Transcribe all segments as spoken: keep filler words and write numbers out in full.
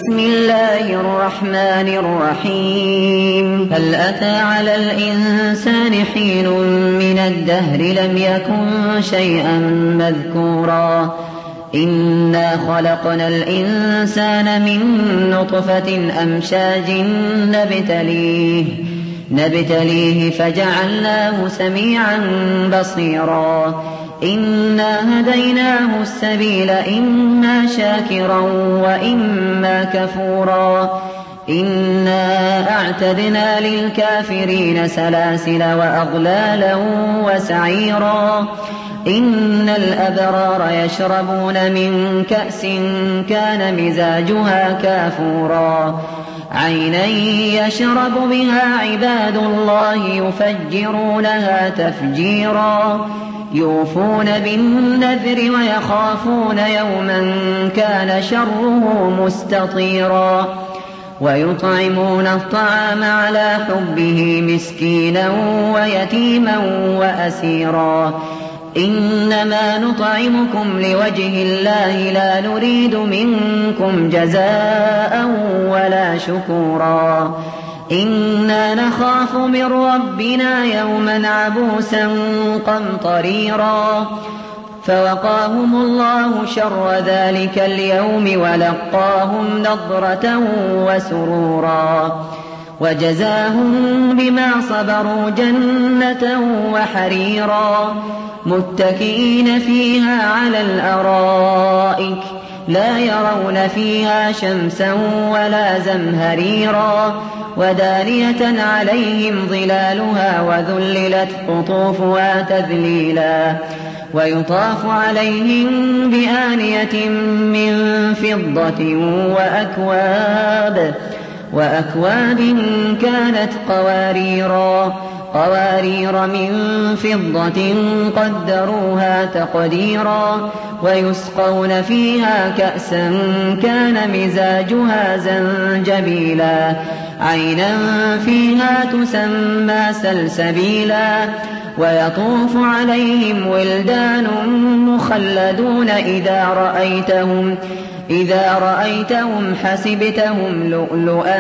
بسم الله الرحمن الرحيم هل أتى على الإنسان حين من الدهر لم يكن شيئا مذكورا إنا خلقنا الإنسان من نطفة أمشاج نبتليه نبتليه فجعلناه سميعا بصيرا إنا هديناه السبيل إما شاكرا وإما كفورا إنا أعتدنا للكافرين سلاسل وأغلالا وسعيرا إن الأبرار يشربون من كأس كان مزاجها كافورا عينا يشرب بها عباد الله يفجرونها تفجيرا يوفون بالنذر ويخافون يوما كان شره مستطيرا ويطعمون الطعام على حبه مسكينا ويتيما وأسيرا إنما نطعمكم لوجه الله لا نريد منكم جزاء ولا شكورا إنا نخاف من ربنا يوما عبوسا قمطريرا فوقاهم الله شر ذلك اليوم ولقاهم نضرة وسرورا وجزاهم بما صبروا جنة وحريرا متكئين فيها على الأرائك لا يرون فيها شمسا ولا زمهريرا ودانية عليهم ظلالها وذللت قطوفها تذليلا ويطاف عليهم بآنية من فضة وأكواب وأكواب كانت قواريرا قوارير من فضة قدروها تقديرا ويسقون فيها كأسا كان مزاجها زنجبيلا عينا فيها تسمى سلسبيلا ويطوف عليهم ولدان مخلدون إذا رأيتهم إذا رأيتهم حسبتهم لؤلؤا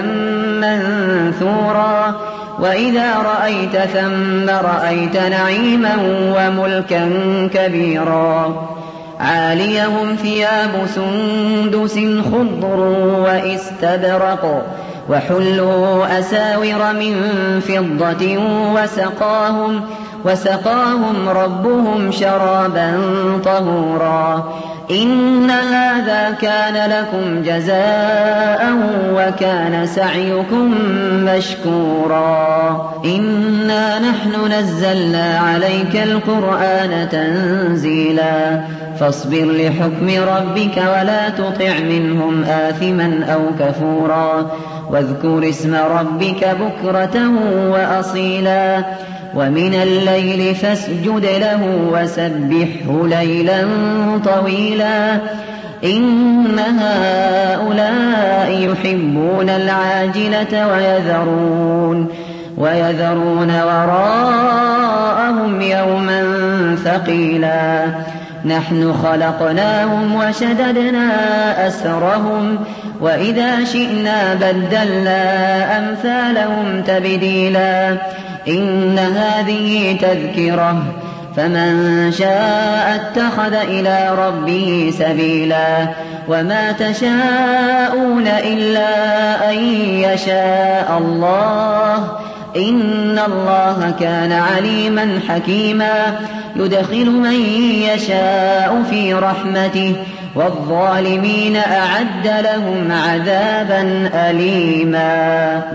منثورا وإذا رأيت ثم رأيت نعيما وملكا كبيرا عاليهم ثياب سندس خضر واستبرق وحلوا أساور من فضة وسقاهم, وسقاهم ربهم شرابا طهورا إن هذا كان لكم جزاء وكان سعيكم مشكورا إنا نحن نزلنا عليك القرآن تنزيلا فاصبر لحكم ربك ولا تطع منهم آثما أو كفورا واذكر اسم ربك بكرة وأصيلا ومن الليل فاسجد له وسبحه ليلا طويلا إن هؤلاء يحبون العاجلة ويذرون, ويذرون وراءهم يوما ثقيلا نحن خلقناهم وشددنا أسرهم وإذا شئنا بدلنا أمثالهم تبديلا إن هذه تذكرة فمن شاء اتخذ إلى ربه سبيلا وما تشاءون إلا أن يشاء الله إن الله كان عليما حكيما يدخل من يشاء في رحمته والظالمين أعد لهم عذابا أليما.